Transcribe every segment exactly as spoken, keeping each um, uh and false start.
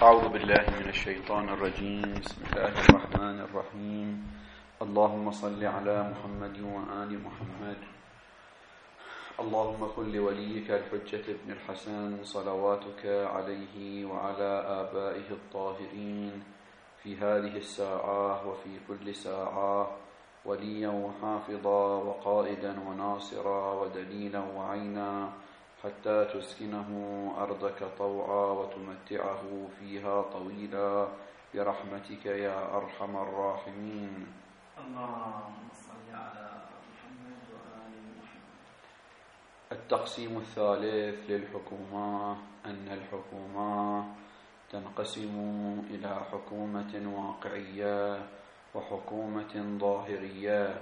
أعوذ بالله من الشيطان الرجيم. بسم الله الرحمن الرحيم. اللهم صل على محمد وآل محمد. اللهم كن لوليك الحجة ابن الحسن صلواتك عليه وعلى آبائه الطاهرين في هذه الساعة وفي كل ساعة وليا وحافظا وقائدا وناصرا ودليلا وعينا حتى تسكنه أرضك طوعا وتمتعه فيها طويلا برحمتك يا أرحم الراحمين. اللهم صل على محمد وآل محمد. التقسيم الثالث للحكومة أن الحكومة تنقسم إلى حكومة واقعية وحكومة ظاهرية.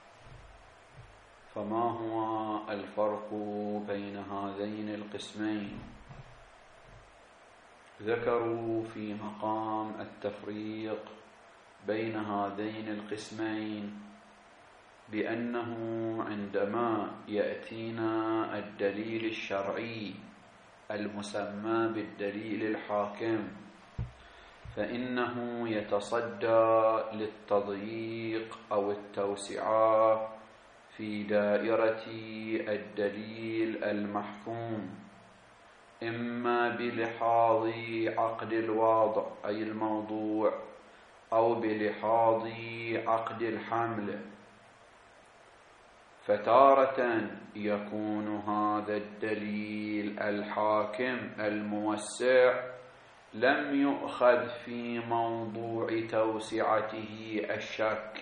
فما هو الفرق بين هذين القسمين؟ ذكروا في مقام التفريق بين هذين القسمين بأنه عندما يأتينا الدليل الشرعي المسمى بالدليل الحاكم فإنه يتصدى للتضييق أو التوسعة في دائرة الدليل المحكوم، إما بلحاظ عقد الوضع أي الموضوع أو بلحاظ عقد الحمل. فتارة يكون هذا الدليل الحاكم الموسع لم يؤخذ في موضوع توسعته الشك،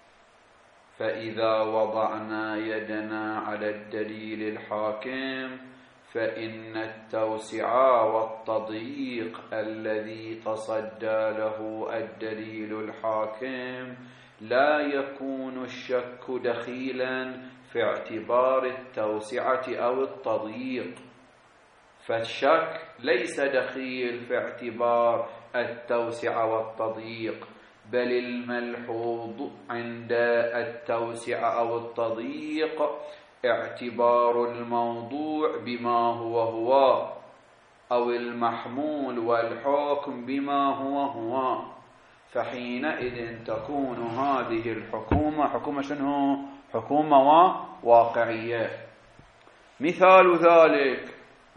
فإذا وضعنا يدنا على الدليل الحاكم فإن التوسعة والتضييق الذي تصدى له الدليل الحاكم لا يكون الشك دخيلا في اعتبار التوسعة أو التضييق، فالشك ليس دخيل في اعتبار التوسعة والتضييق، بل الملحوظ عند التوسعة أو التضييق اعتبار الموضوع بما هو هو أو المحمول والحكم بما هو هو. فحينئذ تكون هذه الحكومة حكومة شنو؟ حكومة واقعية. مثال ذلك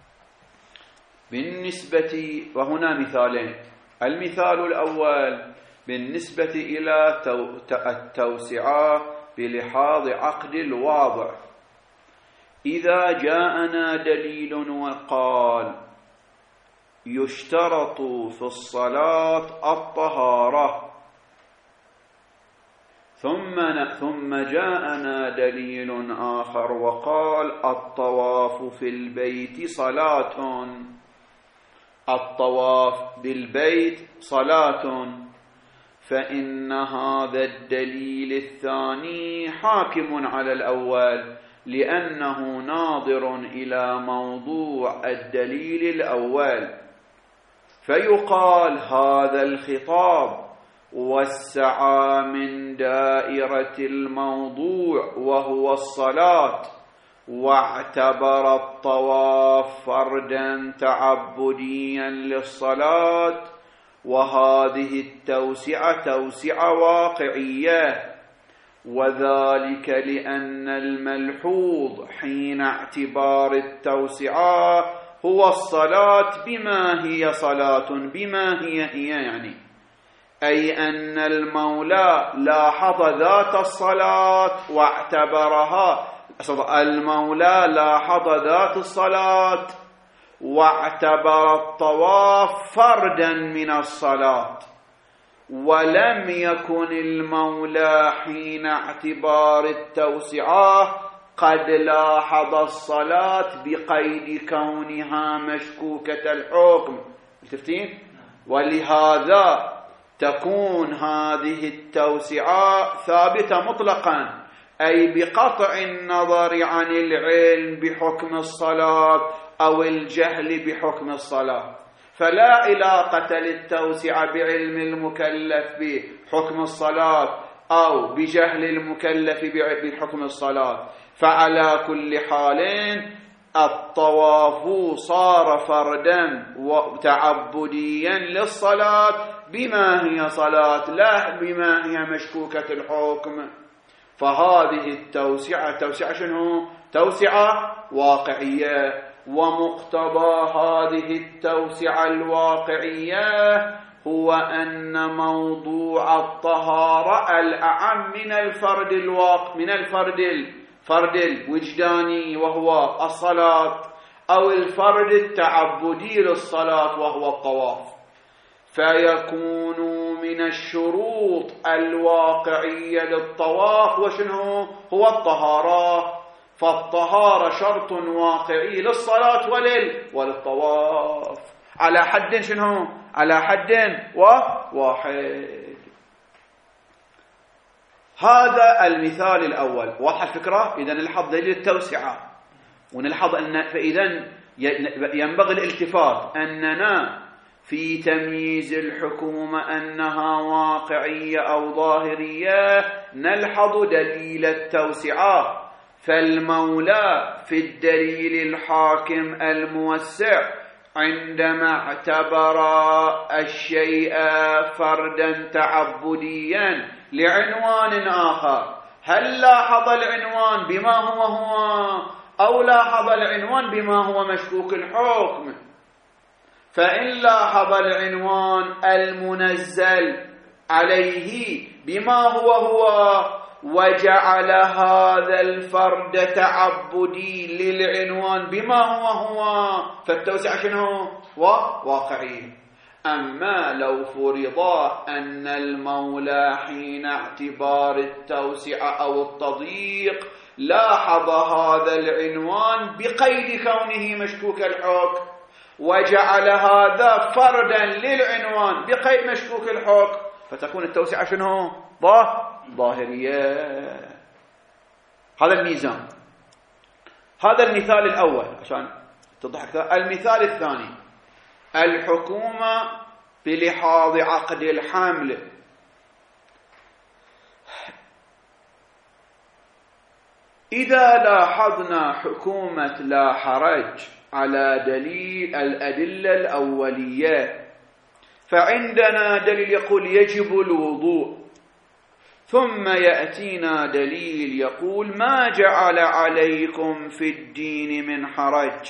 بالنسبة، وهنا مثالين. المثال الأول بالنسبة إلى التوسعة بلحاظ عقد الواضع. إذا جاءنا دليل وقال يشترط في الصلاة الطهارة، ثم ثم جاءنا دليل آخر وقال الطواف في البيت صلاة، الطواف بالبيت صلاة، فإن هذا الدليل الثاني حاكم على الأول لأنه ناظر إلى موضوع الدليل الأول، فيقال هذا الخطاب وسع من دائرة الموضوع وهو الصلاة، واعتبر الطواف فردا تعبديا للصلاة، وهذه التوسعة توسعة واقعية، وذلك لأن الملحوظ حين اعتبار التوسعة هو الصلاة بما هي صلاة، بما هي هي يعني أي أن المولى لاحظ ذات الصلاة واعتبرها، المولى لاحظ ذات الصلاة واعتبر الطواف فردا من الصلاة، ولم يكن المولى حين اعتبار التوسعة قد لاحظ الصلاة بقيد كونها مشكوكة الحكم. شفتين؟ ولهذا تكون هذه التوسعة ثابتة مطلقا، أي بقطع النظر عن العلم بحكم الصلاة أو الجهل بحكم الصلاة. فلا علاقة للتوسعة بعلم المكلف بحكم الصلاة أو بجهل المكلف بحكم الصلاة. فعلى كل حال الطواف صار فردا وتعبديا للصلاة بما هي صلاة لا بما هي مشكوكة الحكم. فهذه التوسعة توسعة شنو؟ توسعة واقعية، ومقتضى هذه التوسعة الواقعية هو أن موضوع الطهارة الأعم من الفرد الواقع من الفرد الفرد الوجداني وهو الصلاة، أو الفرد التعبدي للصلاة وهو الطواف، فيكون من الشروط الواقعية للطواف وشنو هو الطهارة. فالطهارة شرط واقعي للصلاة ولل وللطواف على حد شنو؟ على حد واحد. هذا المثال الأول. واضح الفكرة؟ إذا نلحظ دليل التوسعة، ونلحظ أن فإذا ينبغي الالتفات أننا في تمييز الحكومة أنها واقعية أو ظاهرية نلحظ دليل التوسعة. فالمولى في الدليل الحاكم الموسع عندما اعتبر الشيء فردا تعبديا لعنوان آخر، هل لاحظ العنوان بما هو هو أو لاحظ العنوان بما هو مشكوك الحكم؟ فإن لاحظ العنوان المنزل عليه بما هو هو وجعل هذا الفرد تعبدي للعنوان بما هو هو، فالتوسعة شنو؟ واقعي. أما لو فرض أن المولى حين اعتبار التوسعة أو التضييق لاحظ هذا العنوان بقيد كونه مشكوك الحكم وجعل هذا فردا للعنوان بقيد مشكوك الحكم، فتكون التوسعة شنو؟ ظاهرية. هذا الميزان. هذا المثال الأول عشان تضحك. المثال الثاني الحكومة بلحاظ عقد الحمل. إذا لاحظنا حكومة لا حرج على دليل الأدلة الأولية، فعندنا دليل يقول يجب الوضوء، ثم يأتينا دليل يقول ما جعل عليكم في الدين من حرج.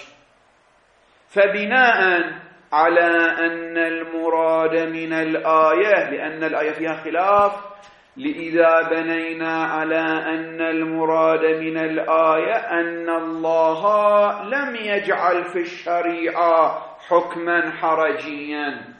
فبناء على أن المراد من الآية، لأن الآية فيها خلاف، لإذا بنينا على أن المراد من الآية أن الله لم يجعل في الشريعة حكما حرجيا،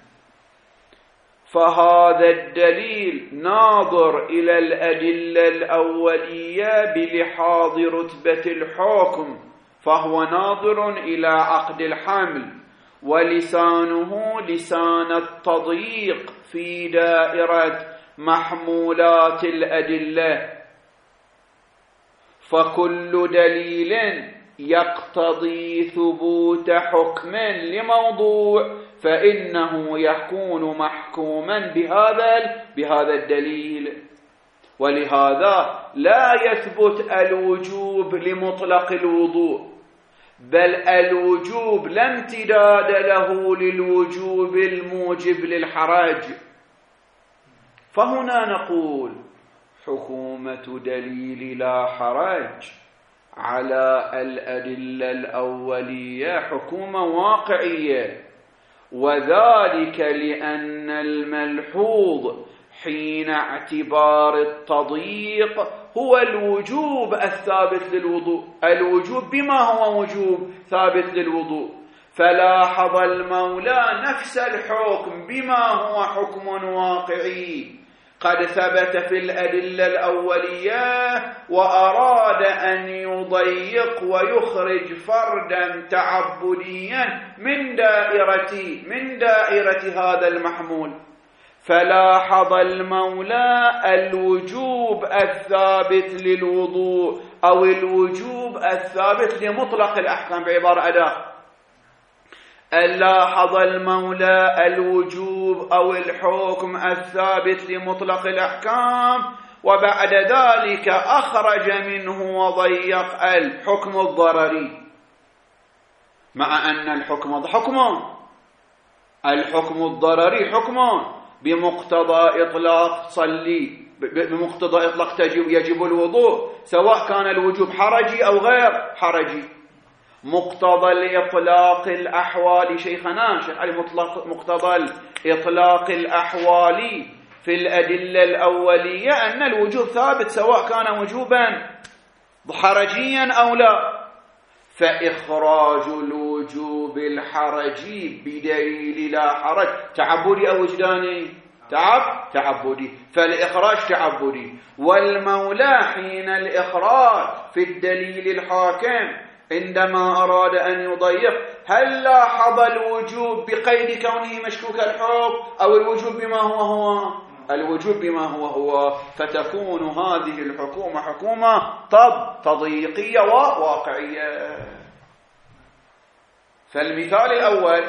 فهذا الدليل ناظر إلى الأدلة الأولية بلحاظ رتبة الحكم، فهو ناظر إلى عقد الحمل، ولسانه لسان التضييق في دائرة محمولات الأدلة. فكل دليل يقتضي ثبوت حكم لموضوع فإنه يكون محكوما بهذا بهذا الدليل. ولهذا لا يثبت الوجوب لمطلق الوضوء، بل الوجوب لا امتداد له للوجوب الموجب للحرج. فهنا نقول حكومة دليل لا حرج على الأدلة الأولية حكومة واقعية، وذلك لأن الملحوظ حين اعتبار التضييق هو الوجوب الثابت للوضوء، الوجوب بما هو وجوب ثابت للوضوء. فلاحظ المولى نفس الحكم بما هو حكم واقعي قد ثبت في الأدلة الأولية، وأراد أن يضيق ويخرج فردا تعبديا من دائرة من دائرة هذا المحمول. فلاحظ المولى الوجوب الثابت للوضوء أو الوجوب الثابت لمطلق الأحكام بعبارة أداة. لاحظ المولى الوجوب أو الحكم الثابت لمطلق الأحكام، وبعد ذلك أخرج منه وضيق الحكم الضرري. مع أن الحكم حكم، الحكم الضرري حكم بمقتضى إطلاق صلي، بمقتضى إطلاق تجب يجب الوضوء، سواء كان الوجوب حرجي أو غير حرجي. مقتضى الإطلاق الأحوالي شيخنا شيخ علي، مقتضى الإطلاق الأحوالي في الأدلة الأولية أن الوجوب ثابت سواء كان وجوبا حرجيا أو لا. فإخراج الوجوب الحرجي بدليل لا حرج تعبدي أو وجداني؟ تعب تعبدي، فالإخراج تعبدي. والمولى حين الإخراج في الدليل الحاكم عندما أراد أن يضيق، هل لاحظ الوجوب بقيد كونه مشكوك الحكم أو الوجوب بما هو هو؟ الوجوب بما هو هو. فتكون هذه الحكومة حكومة طب تضييقية وواقعية. فالمثال الأول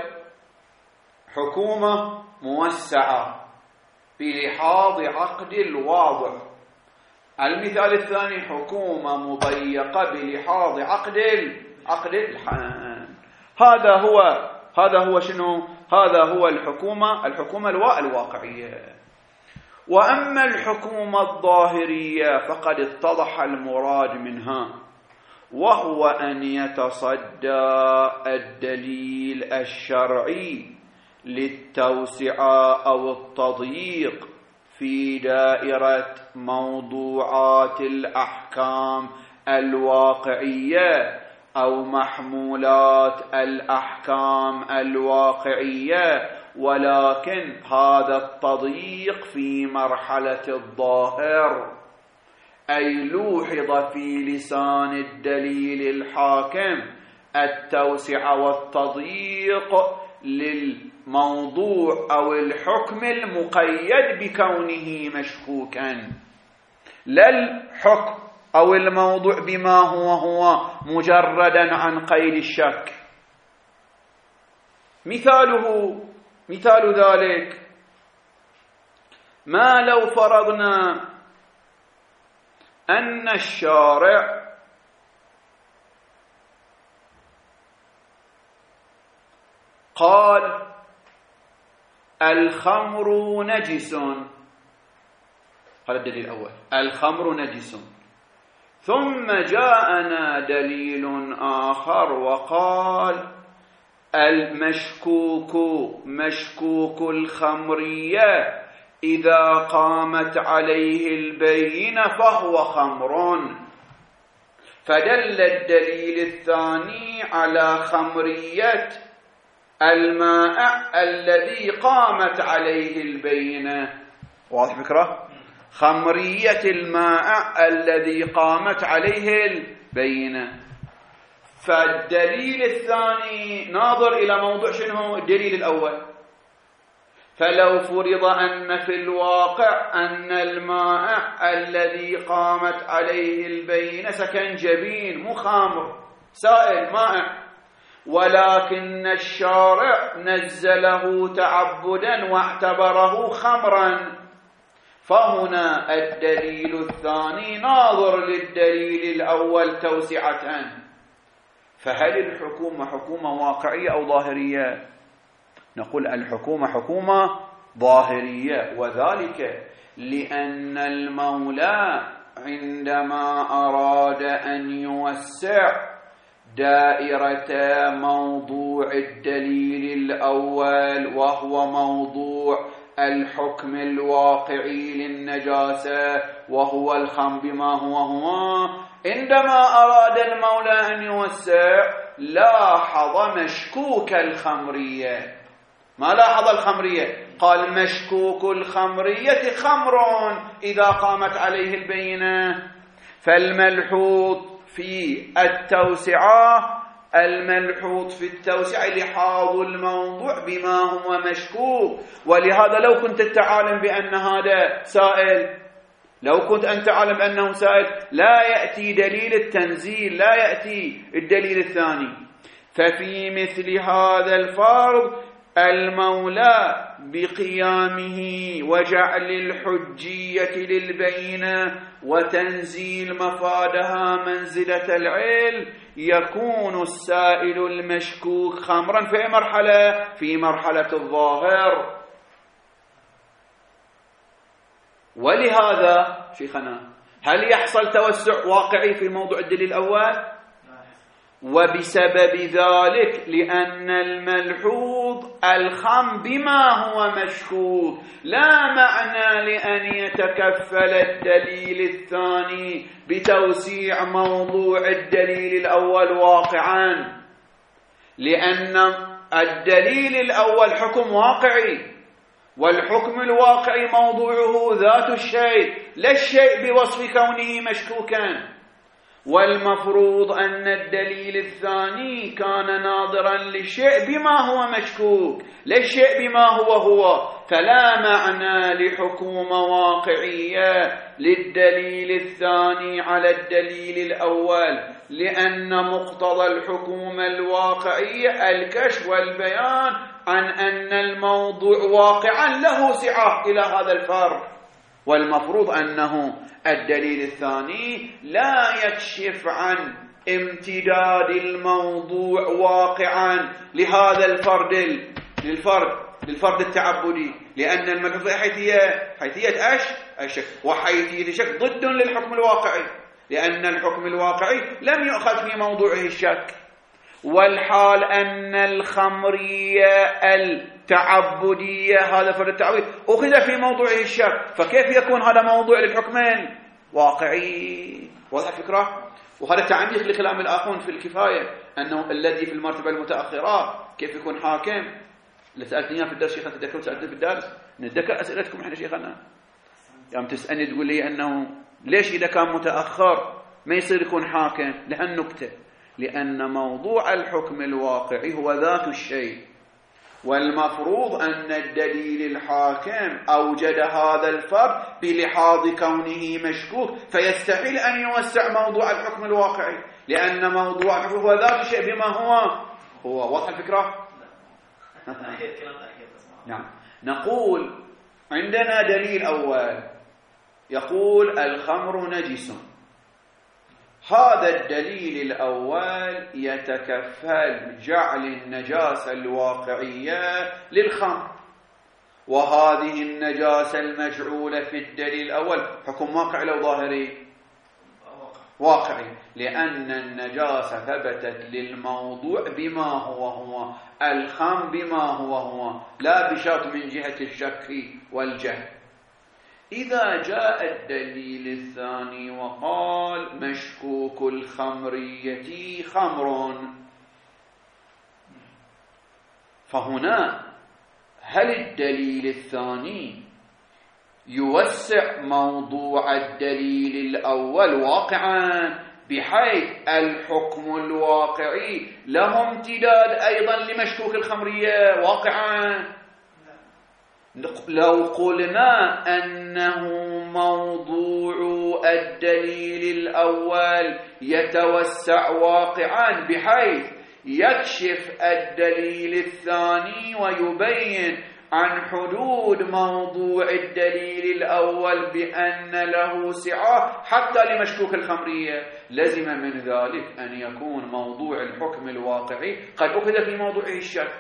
حكومة موسعة بلحاظ عقد الواضع، المثال الثاني حكومة مضيقة بلحاظ عقد عقد الحان. هذا هو هذا هو شنو؟ هذا هو الحكومة الحكومة الواقعية. وأما الحكومة الظاهرية فقد اتضح المراد منها، وهو أن يتصدى الدليل الشرعي للتوسعة أو التضييق في دائرة موضوعات الأحكام الواقعية أو محمولات الأحكام الواقعية، ولكن هذا التضييق في مرحلة الظاهر، أي لوحظ في لسان الدليل الحاكم التوسعة والتضييق للموضوع أو الحكم المقيد بكونه مشكوكا، لا الحكم أو الموضوع بما هو هو مجردا عن قيد الشك. مثاله مثال ذلك ما لو فرضنا أن الشارع قال الخمر نجس، هذا الدليل الأول، الخمر نجس، ثم جاءنا دليل آخر وقال المشكوك مشكوك الخمرية إذا قامت عليه البينة فهو خمر، فدل الدليل الثاني على خمرية الماء الذي قامت عليه البينة. واضح فكرة؟ خمرية الماء الذي قامت عليه البينة. فالدليل الثاني ناظر إلى موضوع شنو؟ الدليل الأول. فلو فرض أن في الواقع أن الماء الذي قامت عليه البينة سكنجبين مو خمر، سائل ماء، ولكن الشارع نزله تعبدا واعتبره خمرا، فهنا الدليل الثاني ناظر للدليل الأول توسعة. فهل الحكومة حكومة واقعية أو ظاهرية؟ نقول الحكومة حكومة ظاهرية، وذلك لأن المولى عندما أراد أن يوسع دائرة موضوع الدليل الأول وهو موضوع الحكم الواقعي للنجاسة وهو الخمر بما هو هو، عندما أراد المولى أن يوسع لاحظ مشكوك الخمرية. ما لاحظ الخمرية؟ قال مشكوك الخمرية خمر إذا قامت عليه البينة. فالملحوظ في التوسعة الملحوظ في التوسعة لحاظ الموضوع بما هو مشكوك. ولهذا لو كنت تعلم بأن هذا سائل، لو كنت أنت تعلم أنه سائل، لا يأتي دليل التنزيل، لا يأتي الدليل الثاني. ففي مثل هذا الفرض المولى بقيامه وجعل الحجية للبينة وتنزيل مفادها منزلة العلم يكون السائل المشكوك خمرا في مرحلة في مرحلة الظاهر. ولهذا شيخنا هل يحصل توسع واقعي في موضوع الدليل الأول؟ وبسبب ذلك لأن الملحوظ الخم بما هو مشكوك، لا معنى لأن يتكفل الدليل الثاني بتوسيع موضوع الدليل الأول واقعا، لأن الدليل الأول حكم واقعي، والحكم الواقعي موضوعه ذات الشيء لا الشيء بوصف كونه مشكوكا. والمفروض أن الدليل الثاني كان ناظرا للشيء بما هو مشكوك لا الشيء بما هو هو، فلا معنى لحكومة واقعية للدليل الثاني على الدليل الأول، لأن مقتضى الحكومة الواقعية الكشف والبيان عن أن الموضوع واقعا له سعة إلى هذا الفرق. والمفروض أنه الدليل الثاني لا يكشف عن امتداد الموضوع واقعا لهذا الفرد للفرد للفرد التعبدي، لأن الملحوظ حيثية حيثية أش الشك، وحيثية الشك ضد للحكم الواقعي، لأن الحكم الواقعي لم يؤخذ في موضوعه الشك. والحال أن الخمرية التعبدية هذا فرد التعبد أخذ في موضوعه الشك، فكيف يكون هذا موضوع للحكم الواقعي؟ واضح الفكرة؟ وهذا تعميق لكلام الآخرون في الكفاية، أنه الذي في المرتبة المتأخرة كيف يكون حاكم. اللي سألتني إياه في الدرس شيخنا تذكروا سألتني في الدرس، نتذكر أسئلتكم إحنا شيخنا يوم تسألني تقول لي أنه ليش إذا كان متأخر ما يصير يكون حاكم؟ لهالنكتة، لأن موضوع الحكم الواقعي هو ذات الشيء، والمفروض أن الدليل الحاكم أوجد هذا الفرق بلحاظ كونه مشكوك، فيستحيل أن يوسع موضوع الحكم الواقعي، لأن موضوع الحكم هو ذات الشيء بما هو هو. واضح الفكرة؟ نعم. نقول عندنا دليل أول يقول الخمر نجس، هذا الدليل الأول يتكفل جعل النجاسة الواقعية للخمر، وهذه النجاسة المجعولة في الدليل الأول حكم واقعي لو ظاهري؟ واقعي، لأن النجاسة ثبتت للموضوع بما هو هو، الخمر بما هو هو، لا بشرط من جهة الشك والجهل. إذا جاء الدليل الثاني وقال مشكوك الخمرية خمر، فهنا هل الدليل الثاني يوسع موضوع الدليل الأول واقعا بحيث الحكم الواقعي له امتداد أيضا لمشكوك الخمرية واقعا؟ لو قلنا أنه موضوع الدليل الأول يتوسع واقعا بحيث يكشف الدليل الثاني ويبين عن حدود موضوع الدليل الأول بأن له سعة حتى لمشكوك الخمرية، لزم من ذلك أن يكون موضوع الحكم الواقعي قد أخذ في موضوعه الشك،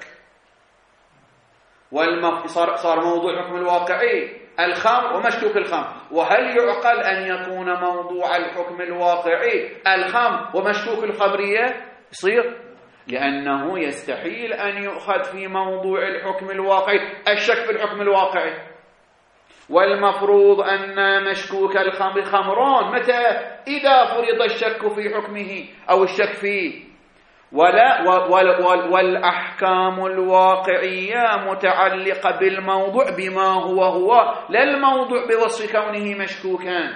والمف... صار... صار موضوع الحكم الواقعي الخمر ومشكوك الخمر. وهل يعقل أن يكون موضوع الحكم الواقعي الخمر ومشكوك الخمرية؟ يصير، لأنه يستحيل أن يؤخذ في موضوع الحكم الواقعي الشك في الحكم الواقعي. والمفروض أن مشكوك الخمر خمران متى؟ إذا فرض الشك في حكمه أو الشك فيه. ولا والأحكام الواقعية متعلقة بالموضوع بما هو هو، لا الموضوع بوصف كونه مشكوكا.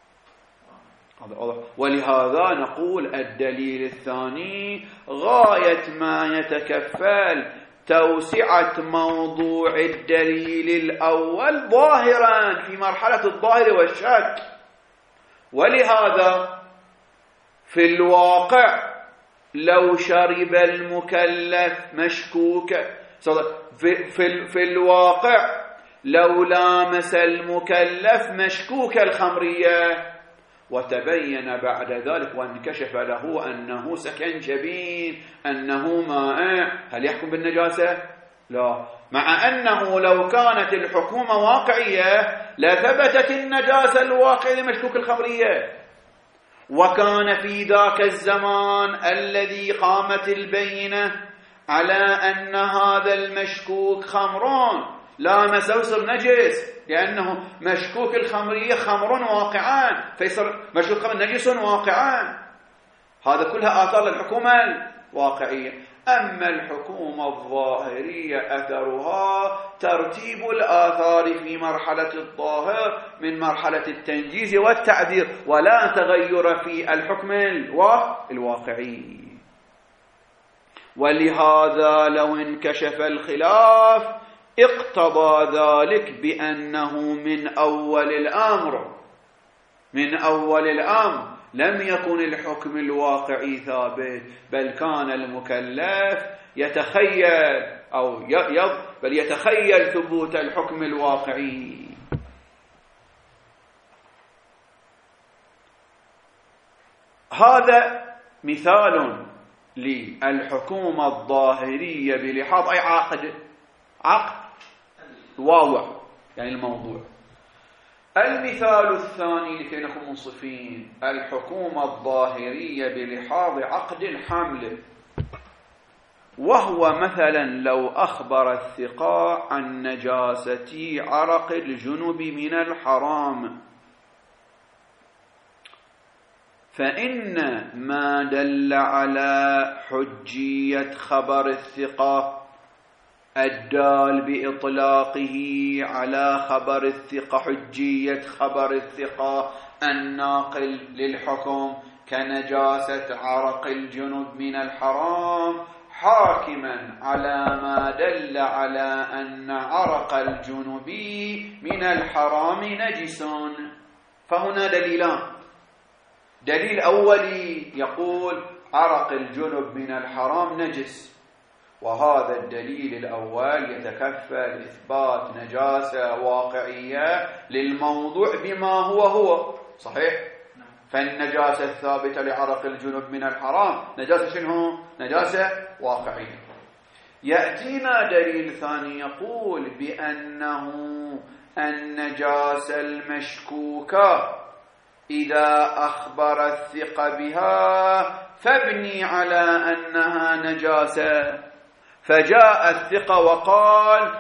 ولهذا نقول الدليل الثاني غاية ما يتكفل توسعة موضوع الدليل الأول ظاهرا في مرحلة الظاهر والشك. ولهذا في الواقع لو شرب المكلف مشكوكا، في, في, في الواقع لو لامس المكلف مشكوك الخمرية وتبين بعد ذلك وانكشف له أنه سكنجبين أنه مائع، هل يحكم بالنجاسة؟ لا، مع أنه لو كانت الحكومة واقعية لثبتت النجاسة الواقعية لمشكوك الخمرية. وكان في ذاك الزمان الذي قامت البينة على أن هذا المشكوك خمرون لا مسوسر نجس، لأنه مشكوك الخمرية خمر واقعا، فيصير مشكوك خمر نجس واقعا. هذا كلها آثار للحكومة الواقعية. أما الحكومة الظاهرية أثرها ترتيب الآثار في مرحلة الظاهر من مرحلة التنجيز والتعذير، ولا تغير في الحكم الواقعي. ولهذا لو انكشف الخلاف اقتضى ذلك بأنه من أول الأمر من أول الأمر لم يكن الحكم الواقعي ثابت، بل كان المكلف يتخيل أو يض بل يتخيل ثبوت الحكم الواقعي. هذا مثال للحكومة الظاهرية بلحاظ أي عقد عقد واضح يعني الموضوع. المثال الثاني لكي نكون منصفين، الحكومة الظاهرية بلحاظ عقد حمل، وهو مثلا لو أخبر الثقة عن نجاسة عرق الجنب من الحرام، فإن ما دل على حجية خبر الثقة الدال بإطلاقه على خبر الثقة، حجية خبر الثقة الناقل للحكم كنجاسة عرق الجنب من الحرام، حاكما على ما دل على أن عرق الجنب من الحرام نجس. فهنا دليلان، دليل أولي يقول عرق الجنب من الحرام نجس، وهذا الدليل الأول يتكفل إثبات نجاسة واقعية للموضوع بما هو هو صحيح. فالنجاسة الثابتة لعرق الجنب من الحرام نجاسة شنو؟ نجاسة واقعية. يأتينا دليل ثاني يقول بأنه النجاسة المشكوكة إذا أخبر الثقة بها فابني على أنها نجاسة. فجاء الثقة وقال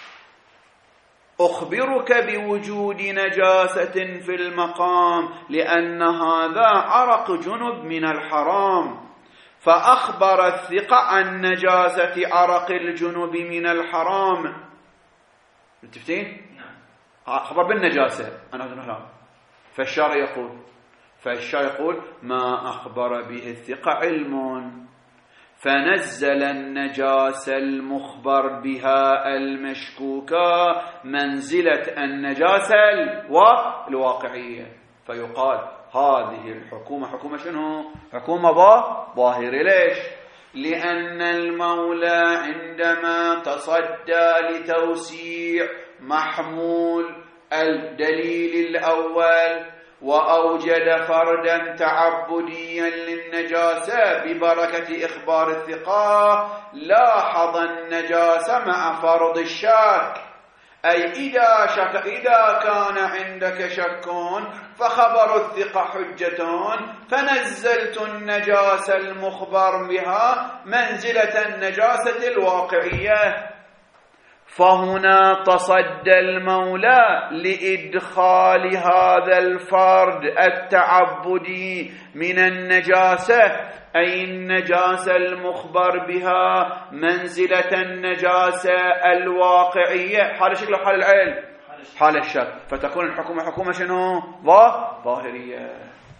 أخبرك بوجود نجاسة في المقام لأن هذا عرق جنب من الحرام، فأخبر الثقة عن نجاسة عرق الجنب من الحرام. متفقين؟ أخبر بالنجاسة أنا أقول. فالشارع يقول فالشارع يقول ما أخبر به الثقة علم، فنزل النجاسة المخبر بها المشكوكة منزلة النجاسة الواقعية، فيقال هذه الحكومة حكومة شنو؟ حكومة ظاهرة. ليش؟ لأن المولى عندما تصدى لتوسيع محمول الدليل الأول وأوجد فردا تعبديا للنجاسة ببركة إخبار الثقة، لاحظ النجاسة مع فرض الشك. أي إذا, شك إذا كان عندك شك فخبر الثقة حجة، فنزلت النجاسة المخبر بها منزلة النجاسة الواقعية. فهنا تصدى المولى لإدخال هذا الفرد التعبدي من النجاسة، أي النجاسة المخبر بها منزلة النجاسة الواقعية، حال شكل حال العلم حال الشك، فتكون الحكومة حكومة شنو؟ ظاهرية.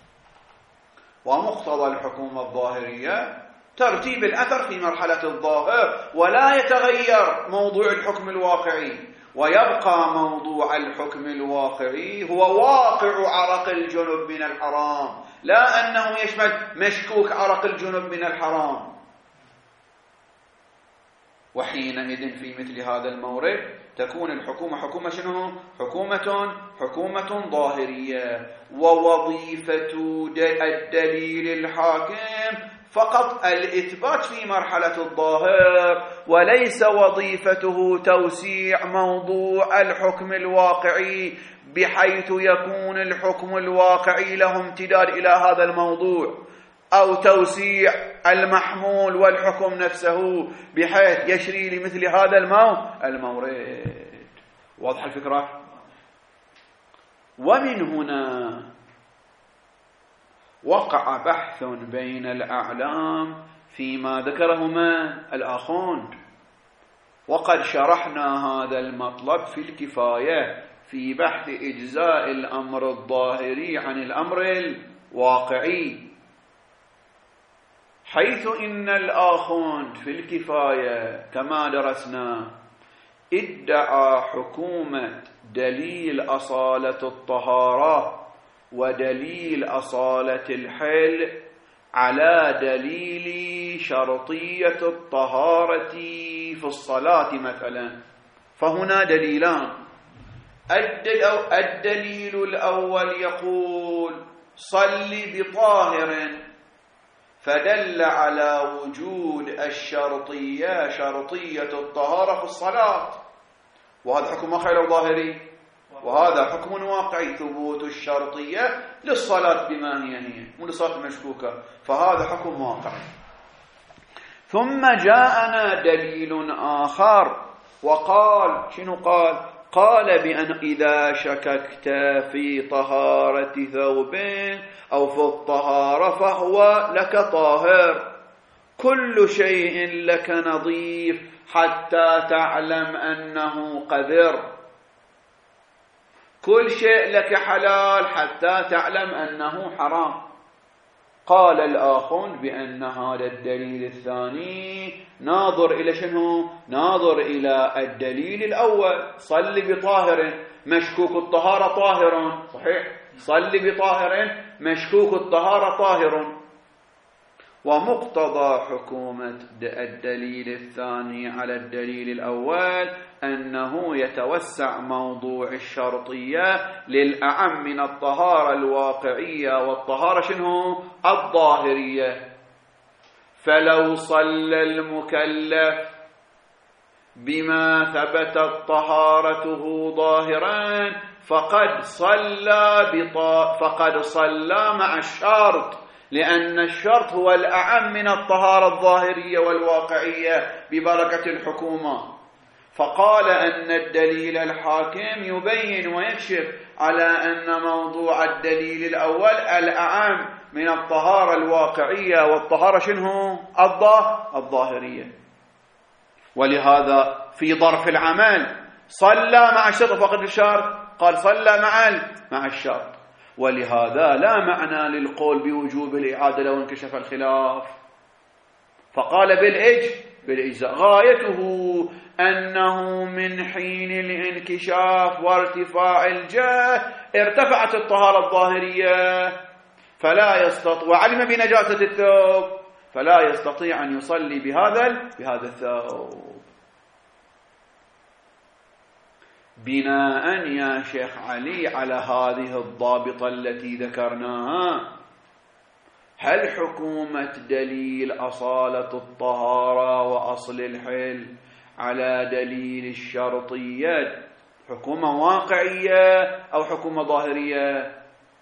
ومقتضى الحكومة الظاهرية ترتيب الأثر في مرحلة الظاهر، ولا يتغير موضوع الحكم الواقعي، ويبقى موضوع الحكم الواقعي هو واقع عرق الجنب من الحرام، لا أنه يشمل مشكوك عرق الجنب من الحرام. وحينئذ في مثل هذا المورد تكون الحكومة حكومة شنو؟ حكومة حكومة ظاهرية. ووظيفة الدليل الحاكم فقط الإثبات في مرحلة الظاهر، وليس وظيفته توسيع موضوع الحكم الواقعي بحيث يكون الحكم الواقعي له امتداد إلى هذا الموضوع، أو توسيع المحمول والحكم نفسه بحيث يشري لمثل هذا المورد. واضح الفكرة؟ ومن هنا وقع بحث بين الأعلام فيما ذكرهما الآخوند، وقد شرحنا هذا المطلب في الكفاية في بحث إجزاء الأمر الظاهري عن الأمر الواقعي، حيث إن الآخوند في الكفاية كما درسنا ادعى حكومة دليل أصالة الطهارة ودليل أصالة الحل على دليل شرطية الطهارة في الصلاة مثلا. فهنا دليلان، الدليل الأول يقول صل بطاهر، فدل على وجود الشرطية شرطية الطهارة في الصلاة، وهذا حكم غير ظاهري، وهذا حكم واقعي، ثبوت الشرطية للصلاة بما هي هي مو للصلاة المشكوكة، فهذا حكم واقعي. ثم جاءنا دليل آخر وقال شنو قال؟ قال بأن إذا شككت في طهارة ثوب أو في الطهارة فهو لك طاهر، كل شيء لك نظيف حتى تعلم أنه قذر، كل شيء لك حلال حتى تعلم أنه حرام. قال الآخون بأن هذا الدليل الثاني ناظر إلى شنو؟ ناظر إلى الدليل الأول، صل بطاهر مشكوك الطهارة طاهر، صحيح، صل بطاهر مشكوك الطهارة طاهر. ومقتضى حكومة الدليل الثاني على الدليل الأول أنه يتوسع موضوع الشرطية للأعم من الطهارة الواقعية والطهارة شنو؟ الظاهرية. فلو صلى المكلف بما ثبتت طهارته ظاهرا فقد صلى بطا فقد صلى مع الشرط، لأن الشرط هو الأعم من الطهارة الظاهرية والواقعية ببركة الحكومة. فقال أن الدليل الحاكم يبين ويكشف على أن موضوع الدليل الأول الأعم من الطهارة الواقعية والطهارة شنو؟ الظاهرية. ولهذا في ظرف العمل صلى مع الشرط فقد الشرط، قال صلى مع مع الشرط. ولهذا لا معنى للقول بوجوب الإعادة لو انكشف الخلاف، فقال بالإج بالإجزاء، غايته أنه من حين الانكشاف وارتفاع الجاه ارتفعت الطهارة الظاهرية فلا يستطيع، وعلم بنجاسة الثوب فلا يستطيع أن يصلي بهذا بهذا الثوب. بناء يا شيخ علي على هذه الضابطة التي ذكرناها، هل حكومة دليل أصالة الطهارة وأصل الحل على دليل الشرطية حكومة واقعية أو حكومة ظاهرية؟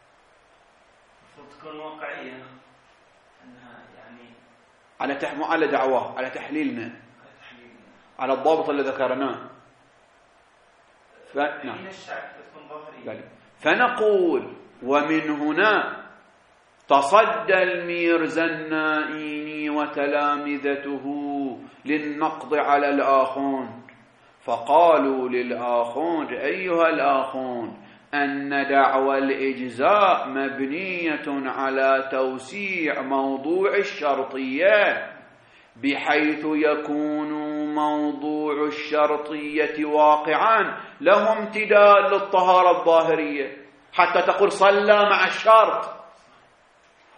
تكون واقعية، أنها يعني على تحمل على دعواه، على تحليلنا، على الضابط اللي ذكرناه. ف... نعم. فنقول ومن هنا تصدى الميرزا النائيني وتلامذته للنقض على الآخوند، فقالوا للآخوند أيها الآخوند أن دعوى الإجزاء مبنية على توسيع موضوع الشرطية بحيث يكون موضوع الشرطية واقعا له امتداد للطهارة الظاهرية، حتى تقول صلى مع الشرط،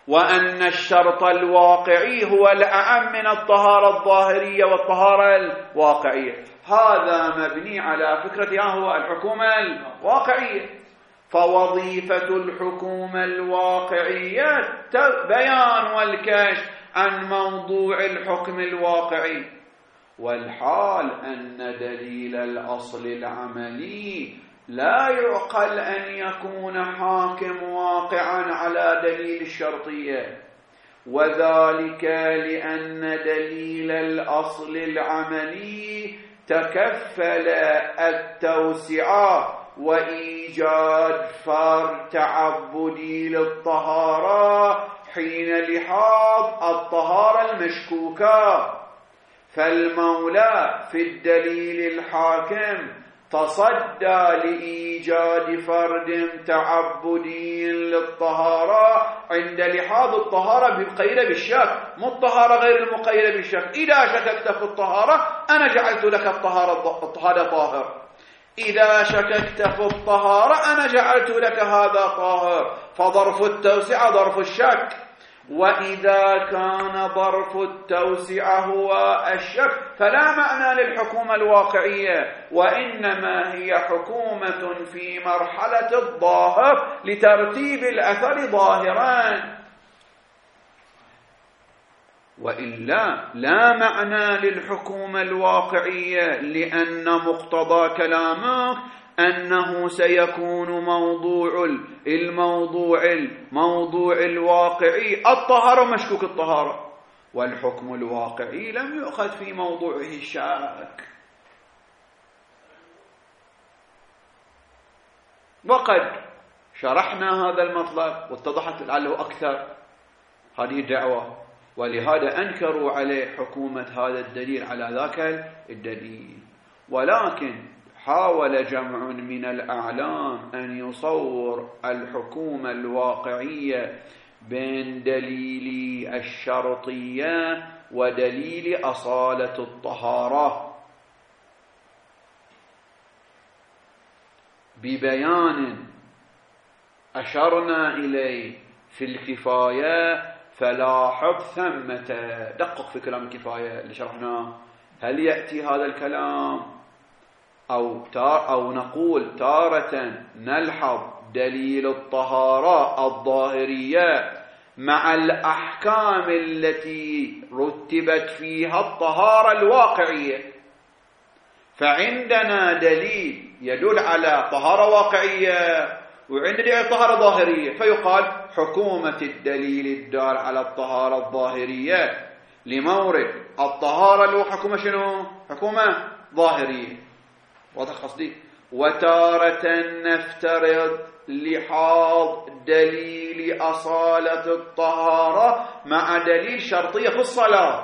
وأن الشرط الواقعي هو الأعم من الطهارة الظاهرية والطهارة الواقعية. هذا مبني على فكرة هو الحكومة الواقعية. فوظيفة الحكومة الواقعية بيان والكشف عن موضوع الحكم الواقعي، والحال أن دليل الأصل العملي لا يعقل أن يكون حاكم واقعا على دليل الشرطية، وذلك لأن دليل الأصل العملي تكفل التوسعة وإيجاد فرد تعبدي للطهارة حين لحاظ الطهارة المشكوكة. فالمولى في الدليل الحاكم تصدى لإيجاد فرد تعبدي للطهارة عند لحاظ الطهارة بالقيد بالشك، مو الطهارة غير المقيدة بالشك. إذا شككت في الطهارة أنا جعلت لك الطهارة هذا طاهر، إذا شككت في الطهارة أنا جعلت لك هذا طاهر. فظرف التوسعة ظرف الشك، وإذا كان ظرف التوسعة هو الشك فلا معنى للحكومة الواقعية، وإنما هي حكومة في مرحلة الظاهر لترتيب الأثر ظاهرا، وإلا لا معنى للحكومة الواقعية، لأن مقتضى كلامك أنه سيكون موضوع الموضوع الموضوع الواقعي الطهارة ومشكوك الطهارة، والحكم الواقعي لم يؤخذ في موضوعه الشاك. وقد شرحنا هذا المطلب واتضحت لعله أكثر هذه الدعوة، ولهذا أنكروا عليه حكومة هذا الدليل على ذاك الدليل. ولكن حاول جمع من الأعلام أن يصور الحكومة الواقعية بين دليل الشرطية ودليل أصالة الطهارة ببيان أشرنا إليه في الكفاية. فلاحظ ثمة، دقق في كلام الكفاية اللي شرحناه، هل يأتي هذا الكلام أو, أو نقول تارة نلحظ دليل الطهارة الظاهرية مع الأحكام التي رتبت فيها الطهارة الواقعية. فعندنا دليل يدل على طهارة واقعية وعندنا دليل على طهارة ظاهرية، فيقال حكومة الدليل الدال على الطهارة الظاهرية لمورد الطهارة اللي هو حكومة شنو؟ حكومة ظاهرية. واضح قصدي؟ وتارة نفترض لحاظ دليل أصالة الطهارة مع دليل شرطية في الصلاة.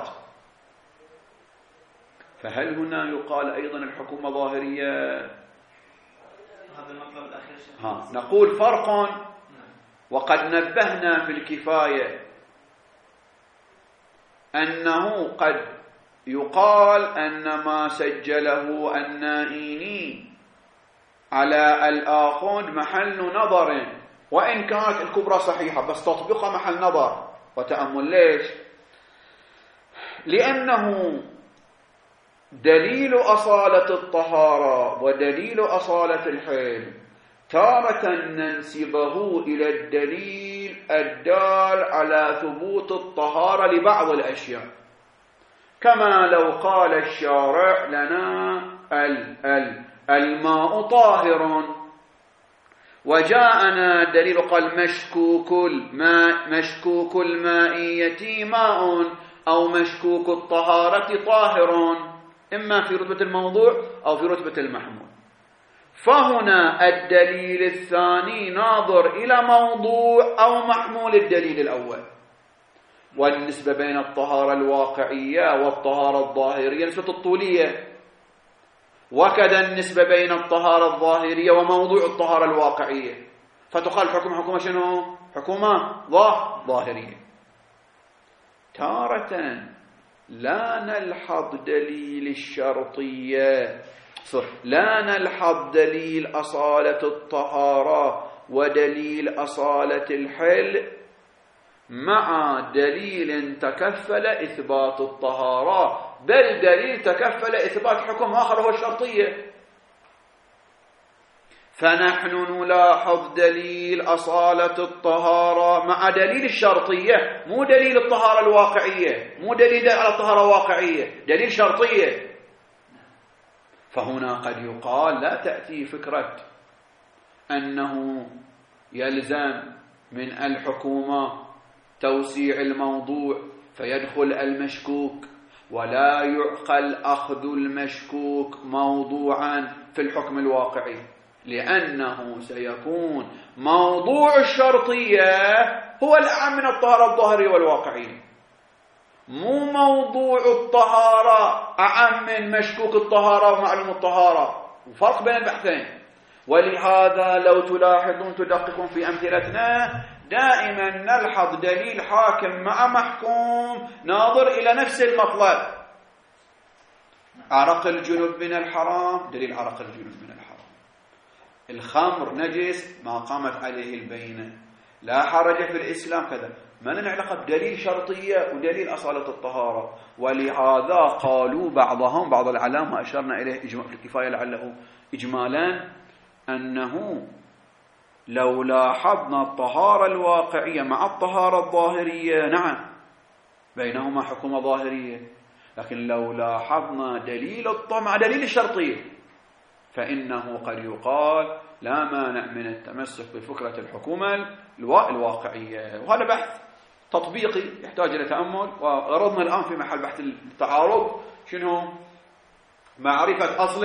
فهل هنا يقال أيضا الحكومة ظاهرية؟ هذا المطلب الأخير. ها نقول فرق، وقد نبهنا في الكفاية أنه قد يقال أن ما سجله النائيني على الآخذ محل نظر، وإن كانت الكبرى صحيحة بس تطبيقها محل نظر وتأمل. ليش؟ لأنه دليل أصالة الطهارة ودليل أصالة الحيل تارة ننسبه إلى الدليل الدال على ثبوت الطهارة لبعض الأشياء، كما لو قال الشارع لنا ال ال الماء طاهر، وجاءنا دليل قال مشكوك الماء مشكوك المائية ماء أو مشكوك الطهارة طاهر، إما في رتبة الموضوع أو في رتبة المحمول. فهنا الدليل الثاني ناظر إلى موضوع أو محمول الدليل الأول، والنسبة بين الطهارة الواقعية والطهارة الظاهرية نسبة الطولية، وكذا النسبة بين الطهارة الظاهرية وموضوع الطهارة الواقعية. فتقال حكومة حكومة شنو؟ حكومة ظاهرية. تارة لا نلحظ دليل الشرطية لا نلحظ دليل أصالة الطهارة ودليل أصالة الحل مع دليل تكفل إثبات الطهارة، بل دليل تكفل إثبات حكم آخر هو الشرطية. فنحن نلاحظ دليل أصالة الطهارة مع دليل الشرطية، مو دليل الطهارة الواقعية، مو دليل على الطهارة الواقعية، دليل شرطية. فهنا قد يقال لا تأتي فكرة أنه يلزم من الحكومة توسيع الموضوع فيدخل المشكوك، ولا يعقل أخذ المشكوك موضوعا في الحكم الواقعي، لأنه سيكون موضوع الشرطية هو الأعم من الطهارة الظاهرية والواقعية، مو موضوع الطهارة أعم من مشكوك الطهارة ومعلوم الطهارة، وفرق بين البحثين. ولهذا لو تلاحظون تدققون في أمثلتنا دائما نلحظ دليل حاكم مع محكوم ناظر إلى نفس المطلب. عرق الجنب من الحرام، دليل عرق الجنب من الحرام. الخمر نجس، ما قامت عليه البينة، لا حرج في الإسلام كذا. ما لنا علاقة بدليل شرطية ودليل أصالة الطهارة. ولهذا قالوا بعضهم، بعض العلامة أشرنا إليه في الكفاية لعله إجمالا، أنه لو لاحظنا الطهارة الواقعية مع الطهارة الظاهرية، نعم بينهما حكومة ظاهرية، لكن لو لاحظنا دليل الطهارة مع دليل الشرطية فإنه قد يقال لا مانع من التمسك بفكرة الحكومة الواقعية. وهذا بحث تطبيقي يحتاج إلى تأمل، وغرضنا الآن في محل بحث التعارض شنو؟ معرفة أصل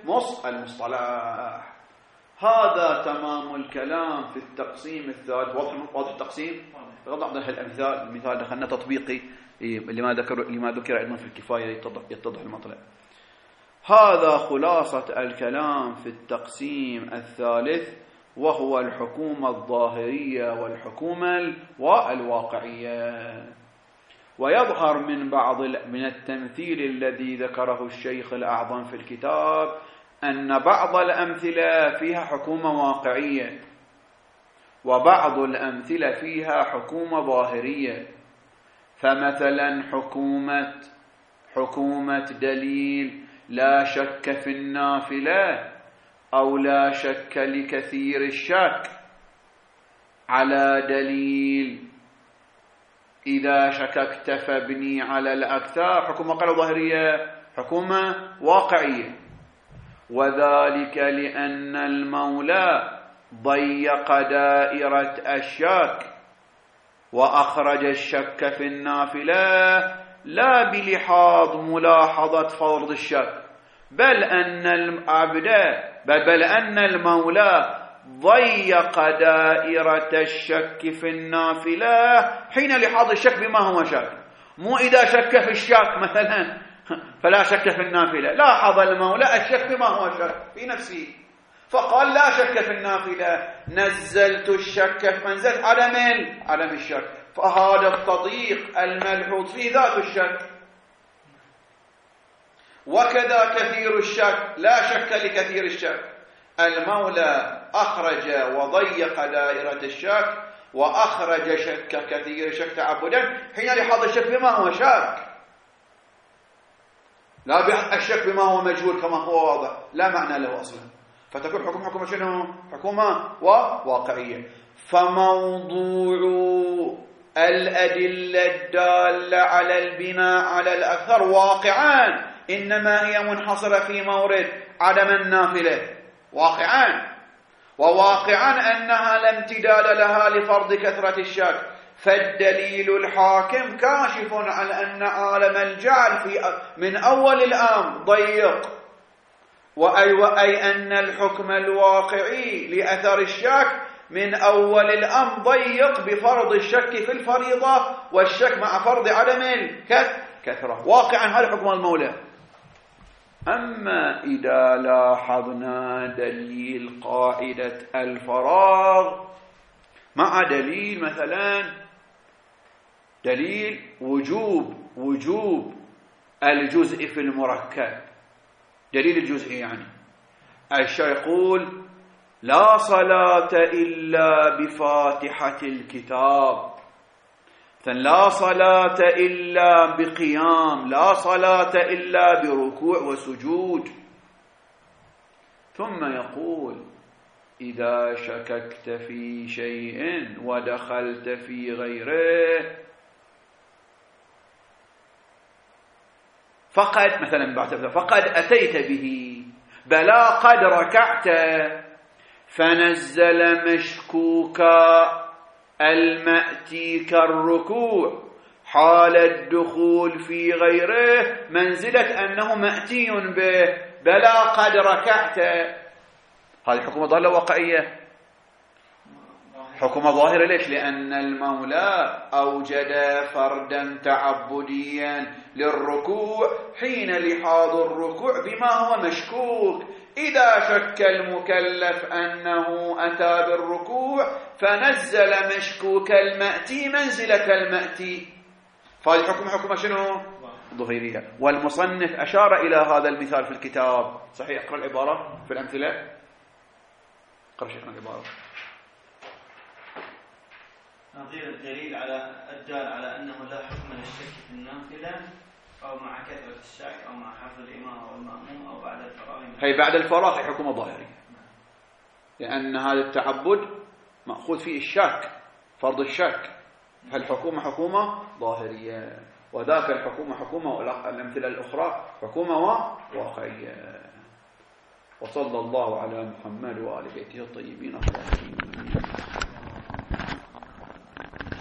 المصطلح. هذا تمام الكلام في التقسيم الثالث. واضح واضح التقسيم؟ غض الأمثال، المثال دخلنا تطبيقي لما ذكر لما ذكر أيضا في الكفاية يتضح المطلب. هذا خلاصة الكلام في التقسيم الثالث، وهو الحكومة الظاهرية والحكومة الواقعية. ويظهر من بعض من التمثيل الذي ذكره الشيخ الأعظم في الكتاب أن بعض الأمثلة فيها حكومة واقعية وبعض الأمثلة فيها حكومة ظاهرية. فمثلا حكومة حكومة دليل لا شك في النافلة أو لا شك لكثير الشك على دليل إذا شككت فابني على الأكثر، حكومة غير ظاهرية، حكومة واقعية. وذلك لأن المولى ضيق دائرة الشك وأخرج الشك في النافلة لا بلحاظ ملاحظة فرض الشك، بل أن العبد بل, بل أن المولى ضيق دائرة الشك في النافلة حين لحاظ الشك بما هو شك، مو إذا شك في الشك مثلا فلا شك في النافلة. لاحظ المولى الشك بما هو شك في نفسه فقال لا شك في النافلة، نزلت الشك في منزل عدم عدم الشك. فهذا التضييق الملحوظ فيه ذات الشك. وكذا كثير الشك، لا شك لكثير الشك. المولى أخرج وضيق دائرة الشك وأخرج شك كثير الشك تعبدا حين لحاظ الشك بما هو شك، لا بالشك بما هو مجهول كما هو واضح لا معنى له أصلا. فتكون حكم حكومة شنو؟ حكومة واقعية. فموضوع الأدلة الدالة على البناء على الأكثر واقعا إنما هي منحصرة في مورد عدم النافلة واقعا، وواقعا أنها لا امتداد لها لفرض كثرة الشك. فالدليل الحاكم كاشف عن أن عالم الجعل في من أول الأمر ضيق، وأي, وأي أن الحكم الواقعي لأثر الشك من أول الأمر ضيق بفرض الشك في الفريضة والشك مع فرض عدم الكثرة. واقعا هذا حكم المولى. أما إذا لاحظنا دليل قاعدة الفراغ مع دليل مثلا دليل وجوب وجوب الجزء في المركب، دليل الجزء يعني الشيخ يقول لا صلاة إلا بفاتحة الكتاب، لا صلاة إلا بقيام، لا صلاة إلا بركوع وسجود. ثم يقول إذا شككت في شيء ودخلت في غيره فقد مثلا فقد أتيت به، بلا قد ركعت فنزل مشكوكا المأتي كالركوع حال الدخول في غيره منزلة أنه مأتي به، بلا قد ركعت. هذه حكومة ظاهرة واقعية، حكومة ظاهرة. ليش؟ لأن المولى أوجد فردا تعبديا للركوع حين لحاظ الركوع بما هو مشكوك. إذا شك المكلف أنه أتى بالركوع فنزل مشكوك المأتي منزلة المأتي. فهذه حكومة حكومة شنو؟ ظهيرية. والمصنف أشار إلى هذا المثال في الكتاب. صحيح؟ اقرأ العبارة في الأمثلة. اقرأ شيخنا العبارة. نظير الدليل على الدال على أنه لا حكم للشك في النافلة أو مع كثرة الشك أو مع حفظ الإمام أو المأموم أو بعد الفراغ. هي بعد الفراغ هي حكومة ظاهرية، لأن هذا التعبد مأخوذ فيه الشك، فرض الشك. فالحكومة حكومة ظاهرية، وذاك الحكومة حكومة، والأمثلة الأخرى حكومة واقعية. وصلى الله على محمد وآل بيته الطيبين الطاهرين.